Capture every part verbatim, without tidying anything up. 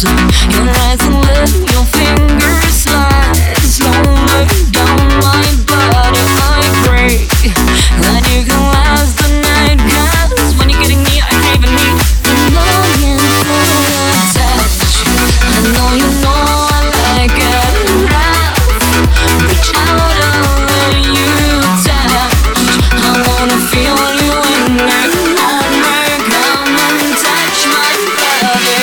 Your eyes and let your fingers slide slowly down my body. I pray that you can last the night, 'cause when you're getting me, I crave and need the longing for your touch. I know you know I like it rough. Reach out and let you touch. I wanna feel you in me. Oh my, come and touch my body.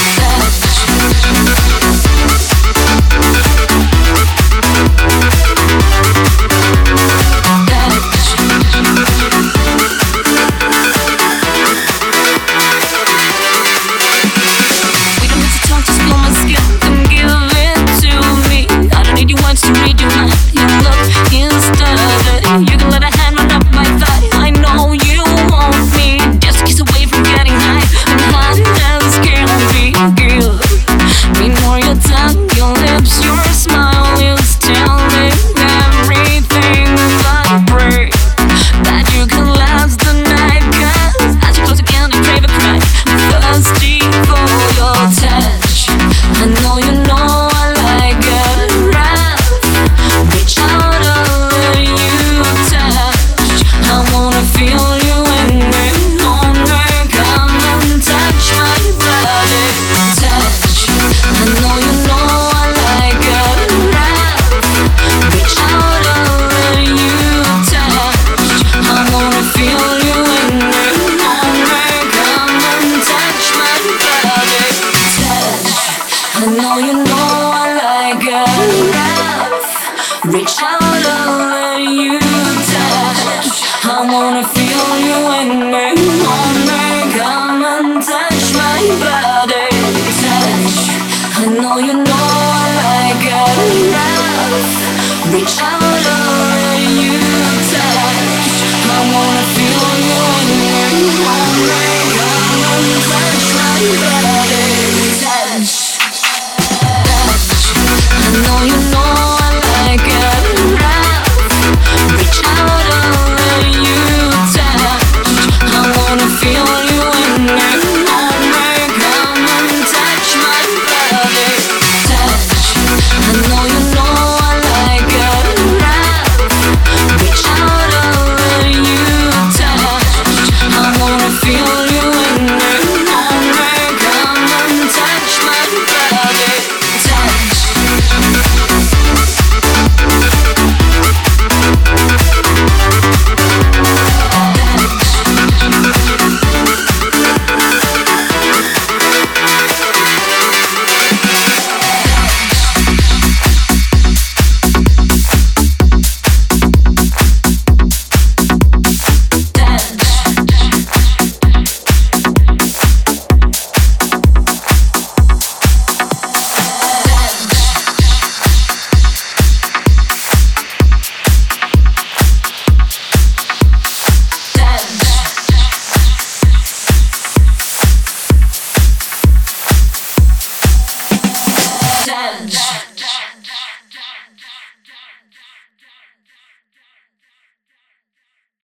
To read your mind, you look instead. You can let a hand run up my thigh. I know you want me, just a kiss away from getting high. I'm hot as can be, girl. Me more your tongue, your lips, your smile is telling everything. But I pray that you can last the night, 'cause as you close again, I crave a cry. I'm thirsty for your touch. I know you know I like it rough. Reach out and let you touch. I wanna feel you in me. Oh my, come and touch my body. Touch. I know you know I like it rough. Reach out and let you touch. I wanna feel you in me. Oh my, come and touch my body. Touch. I know you know I like it rough. Reach out and let you touch. I wanna feel you in me. Oh my, come and touch my body. Touch. I know you know I like it rough. Reach out.